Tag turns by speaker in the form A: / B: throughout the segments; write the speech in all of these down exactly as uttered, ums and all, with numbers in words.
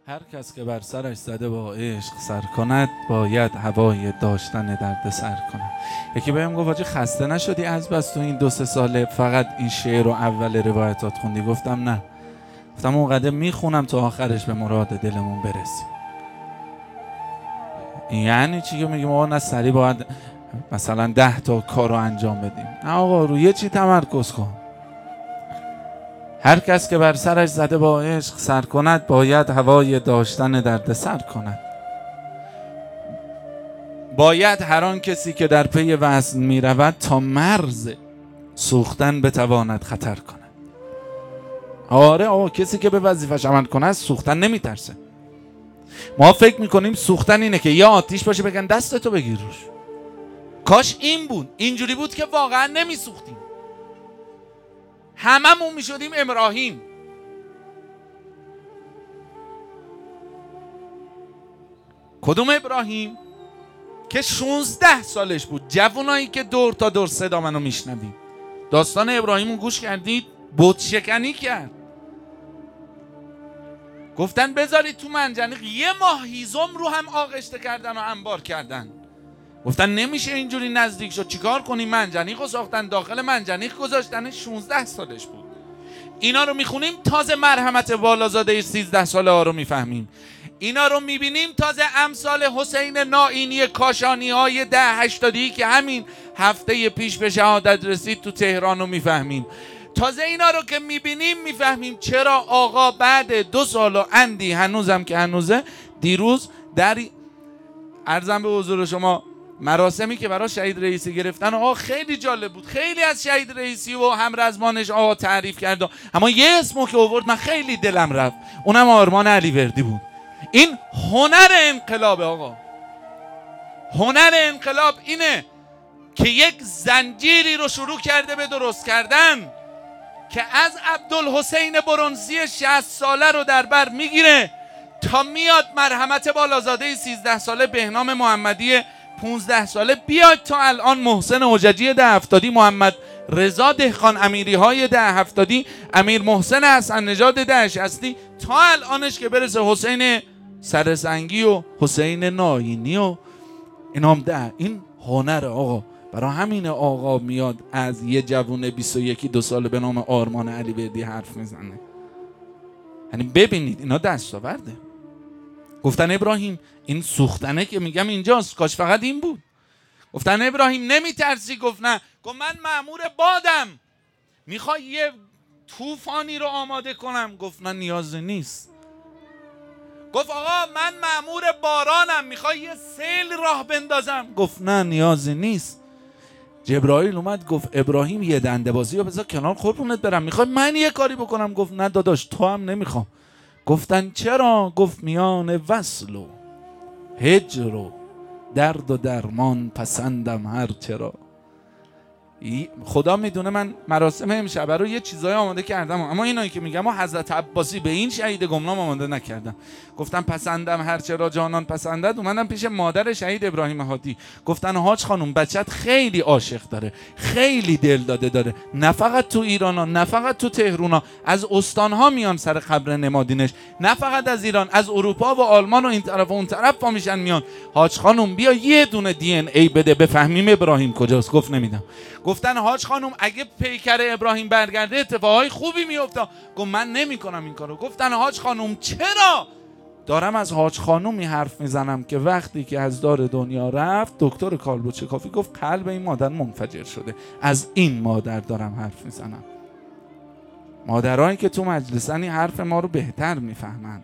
A: هر کس که بر سرش زده با عشق سر کند، باید هوای داشتن درد سر کند. یکی بهم گفت آجی خسته نشدی از بس تو این دو سه ساله فقط این شعر رو اول روایتات خوندی؟ گفتم نه، گفتم اون قدر میخونم تا آخرش به مراد دلمون برسیم. یعنی چی که میگیم آقا نه سریع باید مثلا ده تا کار رو انجام بدیم؟ نه آقا، روی یه چی تمرکز کن. هر کس که بر سرش زده با عشق سر کند، باید هوای داشتن درد سر کند. باید هر آن کسی که در پی وصل می رود تا مرز سوختن بتواند خطر کند. آره آقا، کسی که به وظیفه‌اش عمل کنه از سوختن نمی ترسه. ما فکر میکنیم سوختن اینه که یا آتیش باشه بگن دستتو بگیر روش. کاش این بود، اینجوری بود که واقعا نمی سوختیم، هممون می شدیم ابراهیم. کدوم ابراهیم؟ که شانزده سالش بود. جوانایی که دور تا دور صدا منو میشنوید، داستان ابراهیم رو گوش کردید؟ بت شکنی کرد. گفتن بذارید تو منجنیق، یه ماه هیزم رو هم آغشته کردن و انبار کردن. گفتن نمیشه اینجوری نزدیک شد، چیکار کنیم؟ منجنیق رو ساختن، داخل منجنیق گذاشتن. شانزده سالش بود. اینا رو میخونیم تازه مرحمت والازاده سیزده ساله ها رو میفهمیم. اینا رو میبینیم تازه امثال حسین نائینی کاشانی های ده هشتادی که همین هفته پیش به شهادت رسید تو تهران رو میفهمیم. تازه اینا رو که میبینیم میفهمیم چرا آقا بعد دو سال و اندی هنوزم که هنوزه، دیروز در عرضم به حضور شما مراسمی که برای شهید رئیسی گرفتن آقا خیلی جالب بود. خیلی از شهید رئیسی و همرزمانش آقا تعریف کرد، اما یه اسمو که آورد من خیلی دلم رفت، اونم آرمان علیوردی بود. این هنر انقلاب آقا. هنر انقلاب اینه که یک زنجیری رو شروع کرده به درست کردن که از عبدالحسین برنزی شصت ساله رو در بر میگیره تا میاد مرحمت بالازاده سیزده ساله، بهنام محمدی پونزده ساله، بیاد تا الان محسن حججی ده هفتادی، محمد رضا دهقان امیری های ده هفتادی، امیر محسن حسن نژاد ده شصتی، تا الانش که برسه حسین سرسنگی و حسین نائینی و اینام ده. این هنر آقا. برای همین آقا میاد از یه جوون بیست و یک دو ساله به نام آرمان علیوردی حرف میزنه. یعنی ببینید اینا دستاورده. گفتن ابراهیم این سوختنه که میگم اینجاست، کاش فقط این بود. گفتن ابراهیم نمیترسی؟ گفت نه. گفت من مأمور بادم، میخوای یه طوفانی رو آماده کنم؟ گفت نه نیاز نیست. گفت آقا من مأمور بارانم، میخوای یه سیل راه بندازم؟ گفت نه نیاز نیست. جبرائیل اومد گفت ابراهیم یه دنده بازی رو بذار کنار، قربونت برم، میخوای من یه کاری بکنم؟ گفت نه داداش تو هم نمیخوام. گفتن چرا؟ گفت میان وصل و هجر و درد و درمان پسندم هر چرا. خدا میدونه من مراسم امشب رو یه چیزای آماده کردم، اما اینایی که میگم و حضرت عباسی به این شهید گمنام آماده نکردم. گفتم پسندم هر چرا جانان پسندد. اومدم پیش مادر شهید ابراهیم هادی، گفتن حاج خانم بچت خیلی عاشق داره، خیلی دل داده داره، نه فقط تو ایران ها، نه فقط تو تهران ها، از استان ها میان سر قبر نمادینش، نه فقط از ایران، از اروپا و آلمان و این طرف و اون طرف پا میشن میان. حاج خانم بیا یه دونه دی ان ای بده بفهمیم ابراهیم کجاست. گفت نمیدم. گفتن حاج خانم اگه پیکر ابراهیم برگرده اتفاقای خوبی میفته. گفت من نمی کنم این کارو. گفتن حاج خانم چرا؟ دارم از حاج خانومی حرف میزنم که وقتی که از دار دنیا رفت دکتر کالبوچکافی گفت قلب این مادر منفجر شده. از این مادر دارم حرف میزنم. مادرایی که تو مجلسن این حرف ما رو بهتر میفهمن.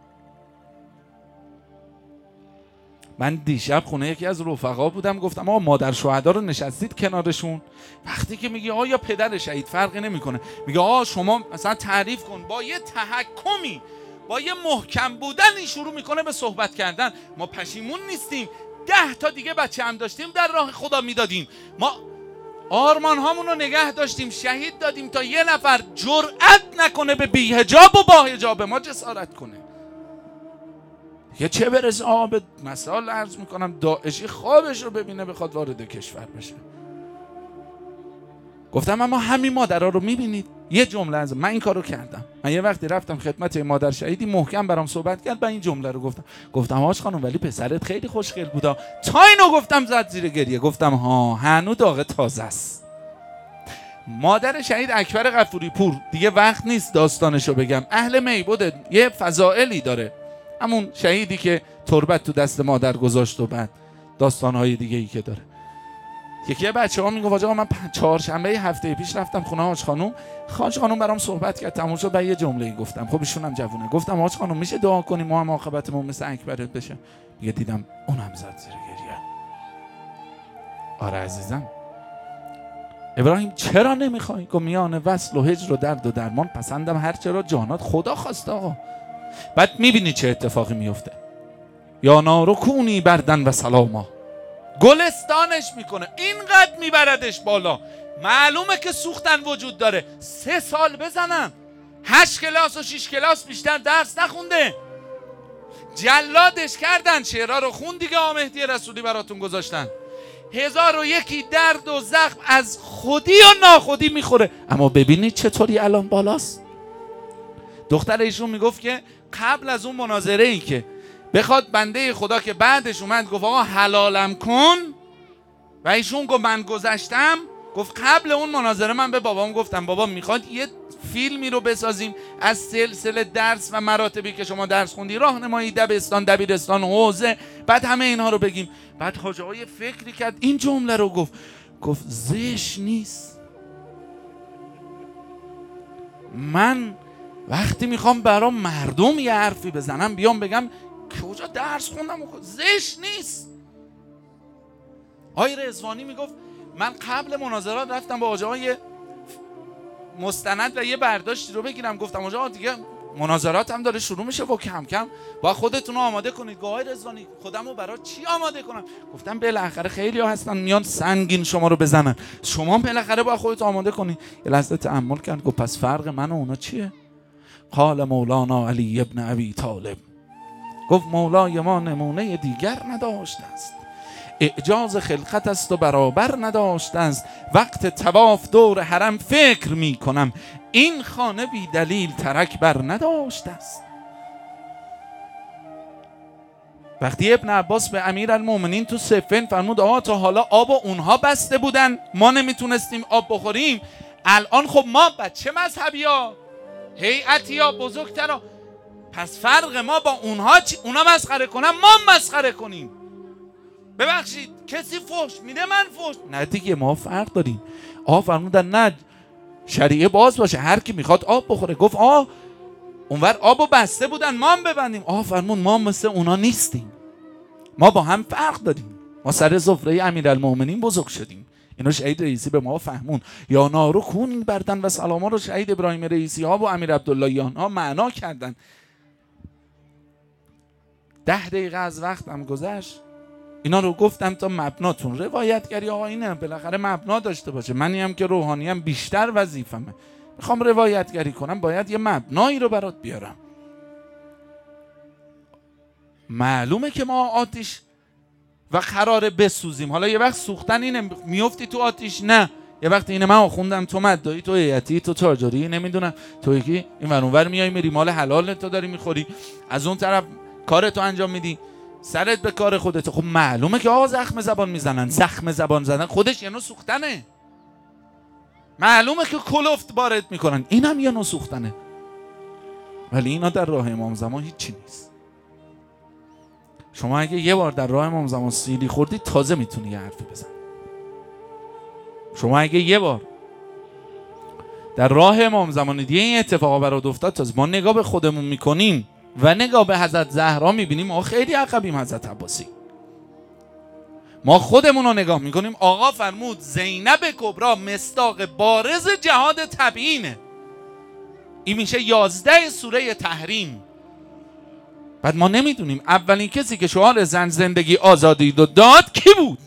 A: من دیشب خونه یکی از رفقا بودم، گفتم آقا مادر شهدا رو نشستید کنارشون؟ وقتی که میگی آقا یا پدر شهید فرقی نمیکنه، میگه آقا شما مثلا تعریف کن. با یه تحکمی، با یه محکم بودنی شروع میکنه به صحبت کردن. ما پشیمون نیستیم، ده تا دیگه بچه هم داشتیم در راه خدا میدادیم. ما آرمان هامون رو نگه داشتیم، شهید دادیم تا یه نفر جرأت نکنه به بی حجاب و با حجاب ما جسارت کنه. یه چه برسه آقا به مثال عرض میکنم داعشی خوابش رو ببینه بخواد وارد کشور بشه. گفتم اما همین مادرها رو میبینید؟ یه جمله از من این کارو کردم. من یه وقتی رفتم خدمت مادر شهیدی، محکم برام صحبت کرد، من این جمله رو گفتم. گفتم حاج خانم ولی پسرت خیلی خوشگل بودا. تا اینو گفتم زد زیر گریه. گفتم ها هنو داغ تازه است. مادر شهید اکبر غفوری پور، دیگه وقت نیست داستانشو بگم، اهل میبوده، یه فضائلی داره، همون شهیدی که تربت تو دست مادر گذاشت و بعد داستانهای دیگه ای که داره. یکی بچه ها میگه آقا من چهارشنبه هفته پیش رفتم خونه حاج خانم، حاج خانم برام صحبت کرد، تموم شد، بعد یه جمله گفتم، خب ایشون هم جوونه، گفتم حاج خانم میشه دعا کنیم ما هم عاقبتمون مثل اکبرت بشه؟ دیگه دیدم اونم زد زیر گریه. آره عزیزم. ابراهیم چرا نمیخوای؟ گفت میان وصل و هجر و درد و درمان پسندم هر چرا جانات خدا خواسته. آقا بعد میبینی چه اتفاقی میفته. یا نارو کونی بردن و سلاما، گلستانش میکنه، اینقدر میبردش بالا. معلومه که سوختن وجود داره. سه سال بزنم، هشت کلاس و شیش کلاس بیشتر درس نخونده، جلادش کردن، شعرها رو خون دیگه، آمهدی رسولی براتون گذاشتن، هزار و یکی درد و زخم از خودی و ناخودی میخوره. اما ببینید چطوری الان بالاست. دختر ایشون میگفت که قبل از اون مناظره ای که بخواد بنده خدا که بعدش اومد گفت آقا حلالم کن و ایشون گفت من گذشتم، گفت قبل اون مناظره من به بابام گفتم بابا میخواد یه فیلمی رو بسازیم از سلسله درس و مراتبی که شما درس خوندی، راهنمایی، دبستان، دبیرستان، حوزه، بعد همه اینها رو بگیم. بعد حاج آقا فکری کرد، این جمله رو گفت، گفت زشت نیست من وقتی میخوام برام مردم یه حرفی بزنم بیام بگم کجا درس خوندم، زشت نیست. آقای رضوانی میگفت من قبل مناظرات رفتم با آقای مستند و یه برداشتی رو بگیرم، گفتم آقا دیگه مناظرات هم داره شروع میشه و کم کم با خودتون رو آماده کنید. آقای رضوانی خودمو برای چی آماده کنم؟ گفتم بالاخره خیلی ها هستن میان سنگین شما رو بزنن، شما بالاخره با خودت آماده کنی. یه لحظه تأمل کرد، گفت پس فرق من و اونا چیه؟ قال مولانا علی ابن ابی طالب، گفت مولای ما نمونه دیگر نداشته است، اعجاز خلقت است و برابر نداشته است. وقت طواف دور حرم فکر می کنم این خانه بی دلیل ترک بر نداشته است. وقتی ابن عباس به امیرالمومنین تو صفین فرمود آقا تا حالا آب اونها بسته بودن ما نمیتونستیم آب بخوریم، الان خب ما بچه مذهبی ها هیئتی ها بزرگتر، پس فرق ما با اونها چی؟ اونا مسخره کنن ما مسخره کنیم. ببخشید کسی فحش میده من فحش نه دیگه، ما فرق داریم. آقا فرمودن نه شریعه باز باشه هر کی میخواد آب بخوره. گفت آه اونور آبو بسته بودن ما هم ببندیم. آقا فرمود ما مثل اونا نیستیم، ما با هم فرق داریم، ما سر سفره امیرالمومنین بزرگ شدیم. اینو شهید رئیسی به ما فهمون. یا نارو کون بردن و سلاما رو شهید ابراهیم رئیسی ها و امیر عبداللهیان ها معنا کردن. ده دقیقه از وقتم گذشت، اینا رو گفتم تا مبناتون روایتگری آقا اینه بالاخره مبنا داشته باشه. منی هم که روحانیم بیشتر وظیفمه، میخوام روایتگری کنم باید یه مبنایی رو برات بیارم. معلومه که ما آتیش و قراره بسوزیم. حالا یه وقت سوختن اینه میفتی تو آتیش، نه یه وقت اینه من خوندم تو مدعی تو هیئتی تو تاجری نمیدونم تو یکی این ور اونور میای میری مال حلال تو داری میخوری، از اون طرف کارتو انجام میدی، سرت به کار خودت. خب معلومه که آقا زخم زبان میزنن. زخم زبان زدن خودش یه نوع سوختنه. معلومه که کلفت وارد میکنن، اینم یه نوع سوختنه. ولی اینا در راه امام زمان هیچی نیست. شما اگه یه بار در راه امام زمان سیلی خوردی تازه میتونی یه حرفی بزن. شما اگه یه بار در راه امام زمان دیگه این اتفاقا برات افتاد، تازه ما نگاه به خودمون میکنیم و نگاه به حضرت زهرا میبینیم ما خیلی عقبیم. حضرت عباسی ما خودمون رو نگاه میکنیم. آقا فرمود زینب کبرا مصداق بارز جهاد تبیینه، این میشه یازده سوره تحریم. بعد ما نمیدونیم اولین کسی که شعار زن زندگی آزادی رو داد کی بود؟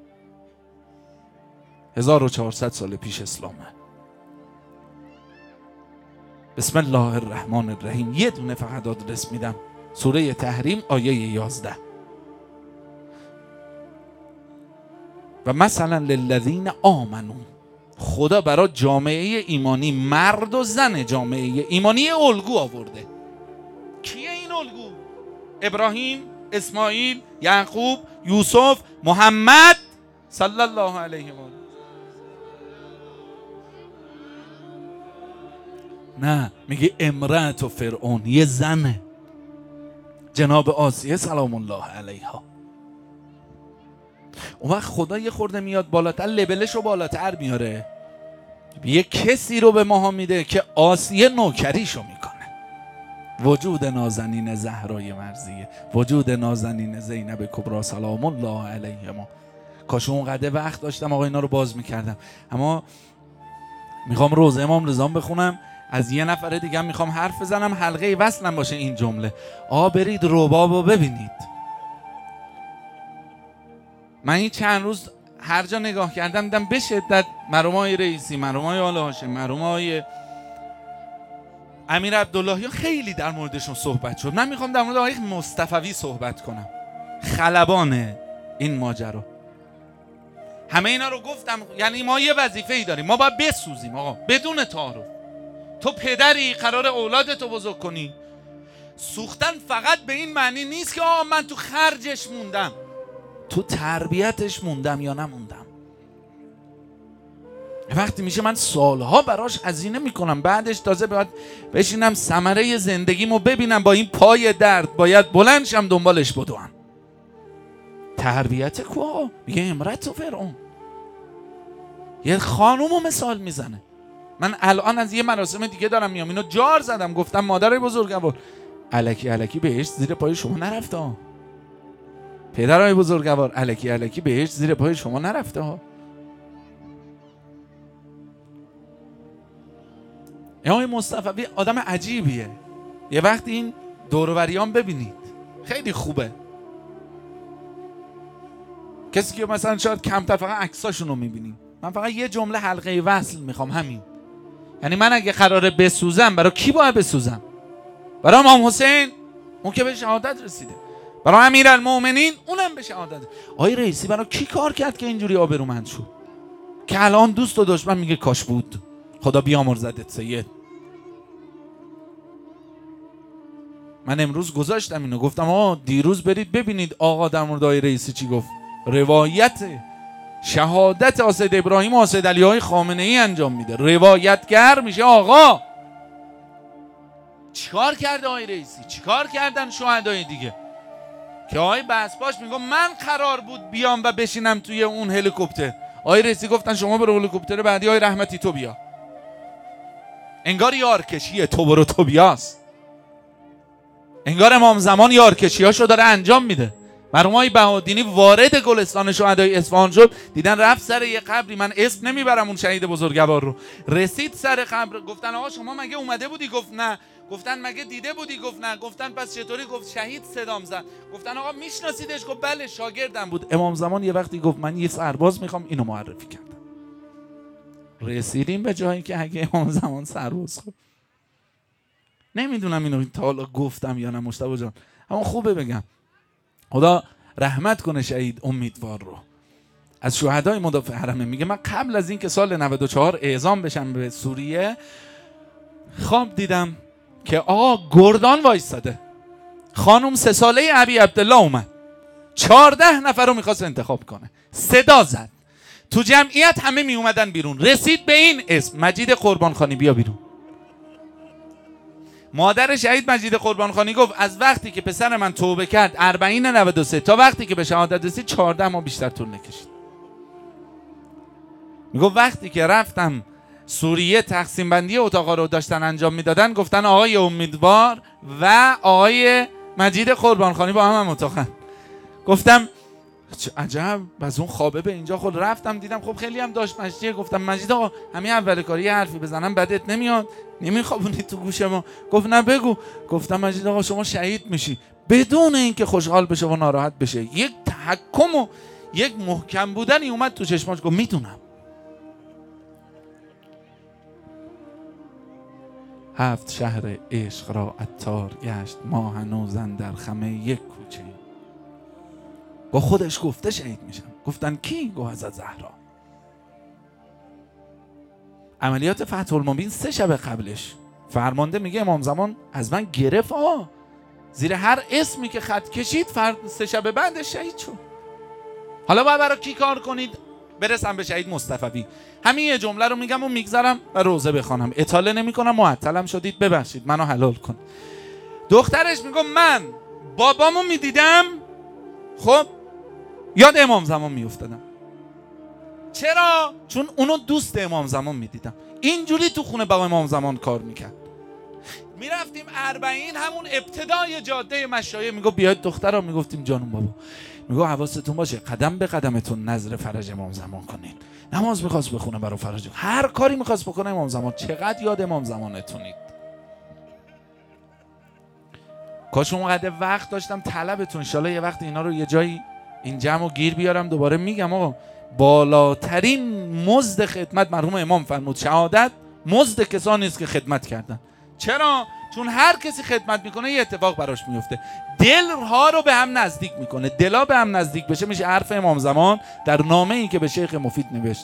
A: هزار و چهارصد سال پیش اسلامه. بسم الله الرحمن الرحیم. یه دونه فقط آدرس میدم، سوره تحریم آیه یازده. و مثلا للذین آمنو، خدا برای جامعه ایمانی، مرد و زن جامعه ایمانی الگو آورده. کیه این الگو؟ ابراهیم، اسماعیل، یعقوب، یوسف، محمد صلی الله علیه و آله. نه، میگه امرأت و فرعون، یه زنه، جناب آسیه سلام الله علیها. اون وقت خدا یه خورده میاد بالاتر، لبلش رو بالاتر میاره، یه کسی رو به ماها میده که آسیه نوکریشو میکنه. وجود نازنین زهرای مرضیه، وجود نازنین زینب کبرا سلام الله علیهما. کاش اونقدر وقت داشتم آقا اینا رو باز میکردم. اما میخوام روزه امام رضا بخونم، از یه نفر دیگه میخوام حرف بزنم، حلقه وصلم باشه این جمله. آقا برید ربابو ببینید. من این چند روز هر جا نگاه کردم دیدم به شدت مرحومای رئیسی، مرحومای آل هاشم، مرحومای امیر عبداللهی خیلی در موردشون صحبت شد. من میخوام در مورد آقای مصطفوی صحبت کنم، خلبان این ماجرا. همه اینا رو گفتم، یعنی ما یه وظیفه ای داریم، ما باید بسوزیم آقا بدون تعارف. تو پدری قرار اولادتو بزرگ کنی، سوختن فقط به این معنی نیست که آقا من تو خرجش موندم، تو تربیتش موندم یا نموندم. وقتی میشه من سالها براش هزینه میکنم، بعدش تازه باید بشینم ثمره زندگیمو ببینم، با این پای درد باید بلند شم دنبالش بدوم. تربیت کو؟ میگه امرأت و فرعون. یه خانومو مثال میزنه. من الان از یه مراسم دیگه دارم میام، اینو جار زدم، گفتم مادرای بزرگوار الکی الکی بهش زیر پای شما نرفته ها. پدرای بزرگوار الکی الکی بهش زیر پای شما نرفته ها. آقای مصطفی آدم عجیبیه. یه وقت این دوروریان ببینید خیلی خوبه. کسی که مثلا شاید کمتر فقط عکساشون رو میبینیم، من فقط یه جمله حلقه وصل میخوام، همین. یعنی من اگه قراره بسوزم، برای کی باید بسوزم؟ برای امام حسین، اون که به شهادت رسیده. برای امیرالمومنین، اونم به شهادت. آقای رئیسی برای کی کار کرد که اینجوری آبرومند شد؟ که الان دوست و دشمن میگه کاش بود. خدا بیامرزدت سید. من امروز گذاشتم اینو، گفتم آقا دیروز برید ببینید آقا در مورد آقای رئیسی چی گفت. روایت شهادت آسد ابراهیم و آسد علی های خامنه ای انجام میده، روایتگر میشه آقا. چیکار کرده آقای رئیسی؟ چیکار کردن شهدای دیگه؟ که آقای بسپاش میگه من قرار بود بیام و بشینم توی اون هلیکوپتر، آقای رئیسی گفتن شما برو هلیکوپتر بعدی، آقای رحمتی تو بیا. انگار یارکشیه، تو برو تو بیاست. انگار امام زمان یارکشیاشو داره انجام میده. مرحوم آقای بهادینی وارد گلستان شهدای اصفهان شد، دیدن رفت سر یه قبری، من اسم نمیبرم اون شهید بزرگوار رو، رسید سر قبر، گفتن آقا شما مگه اومده بودی؟ گفت نه. گفتن مگه دیده بودی؟ گفت نه. گفتن پس چطوری؟ گفت شهید صدام زد. گفتن آقا میشناسیدش؟ گفت بله شاگردم بود. امام زمان یه وقتی گفت من یه سرباز میخوام، اینو معرفی کردم. رسیدیم به جایی که اگه امام زمان سرباز خود، نمیدونم اینو تا حالا گفتم یا نه مجتبی جان، اما خوبه بگم. خدا رحمت کنه شهید امیدوار رو، از شهدای مدافع حرمه. میگه من قبل از این که سال نود و چهار اعزام بشم به سوریه، خواب دیدم که آقا گردان وایستاده، خانم سه ساله ابی عبدالله اومد، چهارده نفر رو میخواست انتخاب کنه، صدا زد تو جمعیت، همه می اومدن بیرون، رسید به این اسم مجید قربانخانی، بیا بیرون. مادر شهید مجید قربانخانی گفت از وقتی که پسر من توبه کرد اربعین نود و سه تا وقتی که به شهادت رسید چهارده ماه بیشتر طول نکشید. میگفت وقتی که رفتم سوریه تقسیم بندی اتاقا رو داشتن انجام میدادن، گفتن آقای امیدوار و آقای مجید قربانخانی با هم هم اتاقن. گفتم عجب، از اون خوابه به اینجا. خود رفتم دیدم خب خیلی هم داشت مشتیه. گفتم مجید آقا همین اول کاری یه حرفی بزنم بدت نمیاد؟ نمیخوابونی تو گوش ما؟ گفت نه بگو. گفتم مجید آقا شما شهید میشی، بدون اینکه خوشحال بشه و ناراحت بشه. یک تحکم و یک محکم بودنی اومد تو چشماش، گفت میدونم. هفت شهر عشق را عطار گشت، ما هنوزن در خمه یک کوچه. با خودش گفته شهید میشم. گفتن کی؟ گفت حضرت زهرا. عملیات فتح المبین سه شب قبلش فرمانده میگه امام زمان از من گرفت آه زیر هر اسمی که خط کشید فرد سه شب بعدش شهید شد. حالا باید برای کی کار کنید؟ برسم به شهید مصطفوی. همین یه جمله رو میگم و میگذارم و روزه بخوانم. اطاله نمی کنم، معطلم شدید ببخشید منو حلال کن. دخترش میگم من بابامو میدیدم، خب یاد امام زمان میافتادم. چرا؟ چون اونو دوست امام زمان میدیدم. اینجوری تو خونه با امام زمان کار میکرد. میرفتیم اربعین، همون ابتدای جاده مشایخ، میگو بیاید دخترا، میگفتیم جانم بابا، میگو حواستون باشه قدم به قدمتون نظر فرج امام زمان کنین. نماز میخواست بخونه برای فرج، هر کاری میخواست بکنه امام زمان. چقدر یاد امام زمانتونید. کاش اونقدر وقت داشتم طلبتون. انشالله یه وقت اینا رو یه جایی این جمع گیر بیارم دوباره میگم. آقا بالاترین مزد خدمت مرحوم امام فرمود شهادت مزد کسانی است که خدمت کردن. چرا؟ چون هر کسی خدمت میکنه یه اتفاق براش میفته، دلها رو به هم نزدیک میکنه. دلا به هم نزدیک بشه میشه حرف امام زمان در نامه ای که به شیخ مفید نوشت.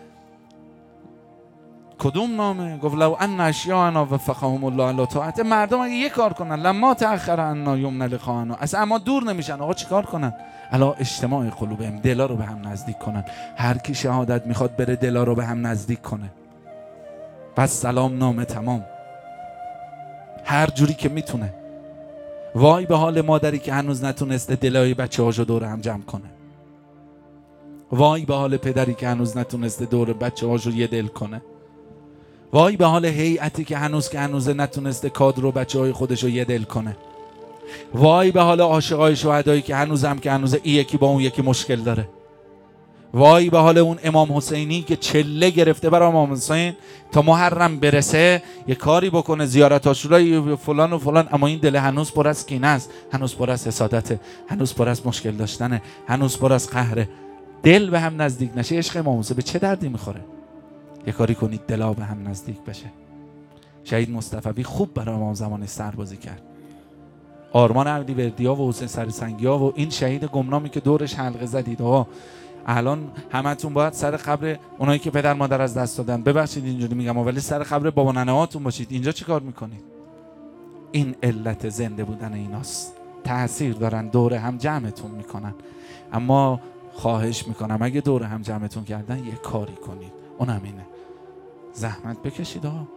A: کدوم نامه؟ گفت لو ان اشیاءنا وفقهم الله علی طاعت. مردم اگه یه کار کنن لما تأخر عنا یمن لقاءنا، اصلا اما دور نمیشن. آقا چیکار کنن؟ الا اجتماع قلوبهم، دلا رو به هم نزدیک کنن. هر کی شهادت میخواد بره دلا رو به هم نزدیک کنه. بس سلام نامه تمام، هر جوری که میتونه. وای به حال مادری که هنوز نتونسته دلای بچه هاشو دور هم جمع کنه. وای به حال پدری که هنوز نتونسته دور بچه هاشو یه دل کنه. وای به حال هیئتی که هنوز که هنوز نتونسته کادر و بچه های خودشو یه دل کنه. وای به حال عاشقای شهدایی که هنوز هم که هنوز این یکی با اون یکی مشکل داره. وای به حال اون امام حسینی که چله گرفته برای امام حسین تا محرم برسه یه کاری بکنه، زیارت عاشورای فلان و فلان، اما این دل هنوز پر از کینه است، هنوز پر از حسادته، هنوز پر از مشکل داشتنه، هنوز پر از قهره. دل به هم نزدیک نشه عشق امام حسین به چه دردی میخوره؟ یه کاری کنید دلا به هم نزدیک بشه. شهید مصطفوی خوب برای امام زمان سربازی کرد. آرمان عبدی وردیا و حسین سرسنگیا و این شهید گمنامی که دورش حلقه زدید. آقا الان همتون باید سر قبر اونایی که پدر مادر از دست دادن، ببخشید اینجوری میگم ولی سر قبر بابا ننه هاتون باشید. اینجا چی کار میکنید؟ این علت زنده بودن ایناست. تأثیر دارن، دور هم جمعتون میکنن. اما خواهش میکنم اگه دور هم جمعتون کردن یه کاری کنید، اون همینه، زحمت بکشید. آقا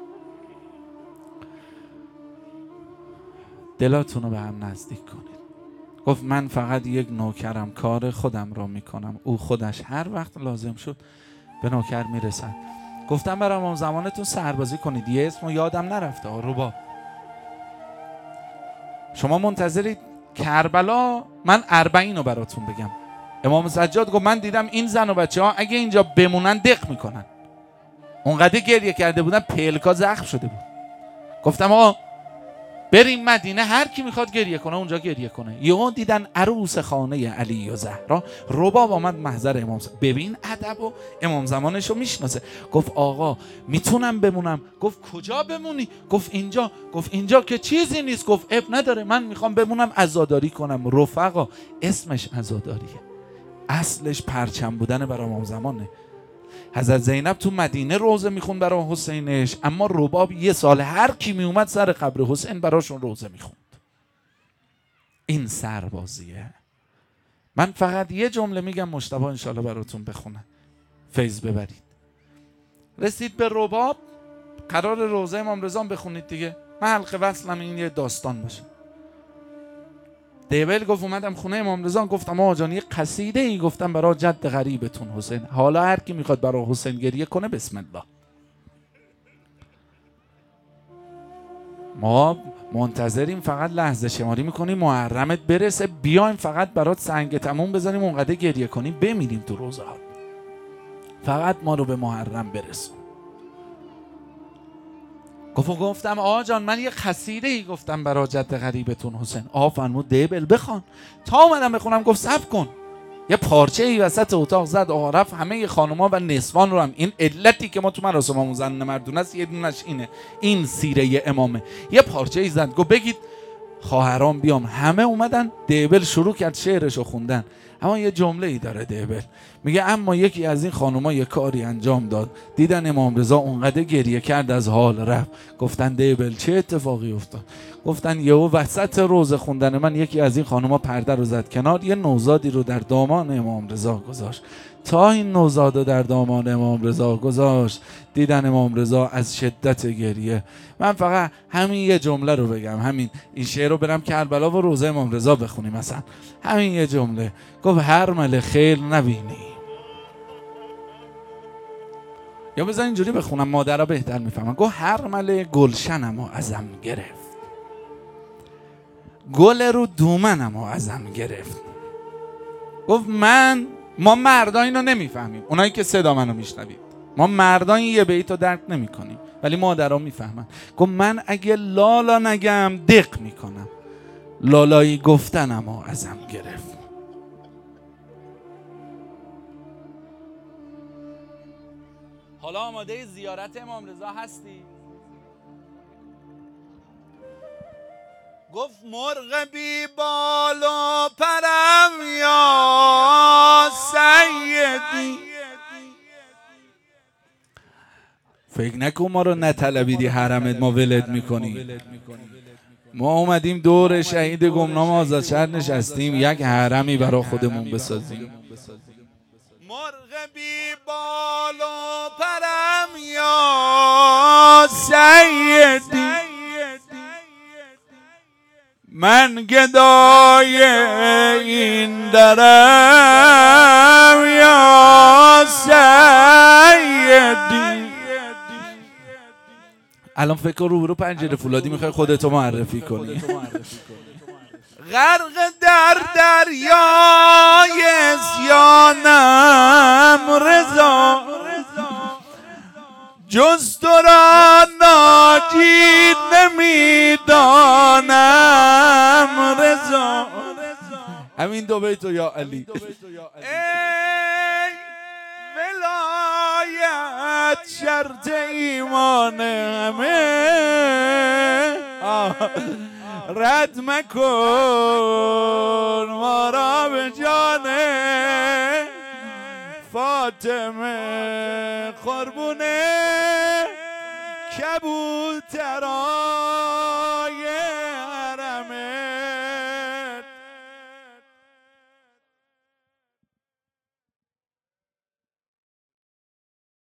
A: دلاتون رو به هم نزدیک کنید. گفت من فقط یک نوکرم، کار خودم را میکنم، او خودش هر وقت لازم شد به نوکر میرسد. گفتم برای امام زمانتون سربازی کنید. یه اسمو یادم نرفته، رباب. شما منتظرید کربلا من اربعین رو براتون بگم. امام سجاد گفت من دیدم این زن و بچه ها اگه اینجا بمونن دق میکنن. اونقدر گریه کرده بودن پلکا زخم شده بود. گفتم آقا بریم مدینه، هر کی میخواد گریه کنه اونجا گریه کنه. یهو دیدن عروس خانه علی و زهرا رباب آمد محضر امام زمان. ببین ادب و امام زمانشو میشناسه. گفت آقا میتونم بمونم؟ گفت کجا بمونی؟ گفت اینجا. گفت اینجا که چیزی نیست. گفت اب نداره، من میخوام بمونم عزاداری کنم. رفقا اسمش عزاداریه، اصلش پرچم بودن برای امام زمانه. حضرت زینب تو مدینه روزه میخون برای حسینش، اما رباب یه سال هر کی میومد سر قبر حسین براشون روزه میخوند. این سربازیه. من فقط یه جمله میگم مجتبی انشالله براتون بخونه فیض ببرید. رسید به رباب، قرار روزه امام رضا بخونید دیگه، من حلقه وصلم این یه داستان باشه. دیبل گفت اومدم خونه امام رضا، گفتم آقا جان یه قصیده ای گفتم برای جد غریبتون حسین، حالا هر کی میخواد برای حسین گریه کنه بسم الله. ما منتظریم فقط لحظه شماری میکنیم محرمت برسه بیایم فقط برات سنگ تموم بزنیم اونقدر گریه کنیم بمیریم تو روزه ها. فقط ما رو به محرم برسون. گفت گفتم آقا جان من یه قصیده ای گفتم برای جد غریبتون حسین. آقا فرمود دیبل بخوان. تا اومدم بخونم گفت صبر کن. یه پارچه ای وسط اتاق زد. آقا رفت همه خانوما و نسوان رو هم، این علتی که ما تو مراسممون زن مردونه است یه دونش اینه، این سیره امامه. یه پارچه ای زد گفت بگید خواهرام بیام. همه اومدن. دیبل شروع کرد شعرشو خوندن. اما یه جمله ای داره دیبل، میگه اما یکی از این خانوما یه کاری انجام داد، دیدن امام رضا اونقدر گریه کرد از حال رفت. گفتن دیبل چه اتفاقی افتاد؟ گفتن یهو وسط روزه خوندن من یکی از این خانوما پرده رو زد کنار، یه نوزادی رو در دامان امام رضا گذاشت. تا این نوزاد رو در دامان امام رضا گذاشت، دیدن امام رضا از شدت گریه. من فقط همین یه جمله رو بگم، همین این شعر رو برم کربلا و روزه امام رضا بخونیم مثلا، همین یه جمله. گفت هر مل خیل نبینی، یا بذار اینجوری بخونم مادرها بهتر میفهمن. گفت هر مل گلشنمو ازم گرفت، گل رو دومنمو ازم گرفت. گفت من ما مردان اینو نمیفهمیم، اونایی که صدا منو میشنوید، ما مردان این یه بیتو درک نمی کنیم ولی مادرها میفهمن. گفت من اگه لالا نگم دق میکنم، لالایی گفتنمو ازم گرفت. حالا آماده زیارت امام رضا هستی؟ گفت مرغ بی بال و پرم یا سیدی، فکر نکن ما رو نطلبیدی حرمت ما ولد میکنی. ما اومدیم دور شهید گمنام آزاد شهر نشستیم یک حرمی برا خودمون بسازیم. مرغ بی بال و پرم یا سیدی، من گدای این درم یا سیدی. الان فکر کن رو برو پنجره فولادی میخوای خودتو معرفی کنی. غرق در دریای زیانم رضا، جز تو را ناجی نمیدانم رضا. همین دو بیتو یا علی. ای ولایت شرط ایمان همه، رد مکن ما را به جان فاطمه قربونه کبوترای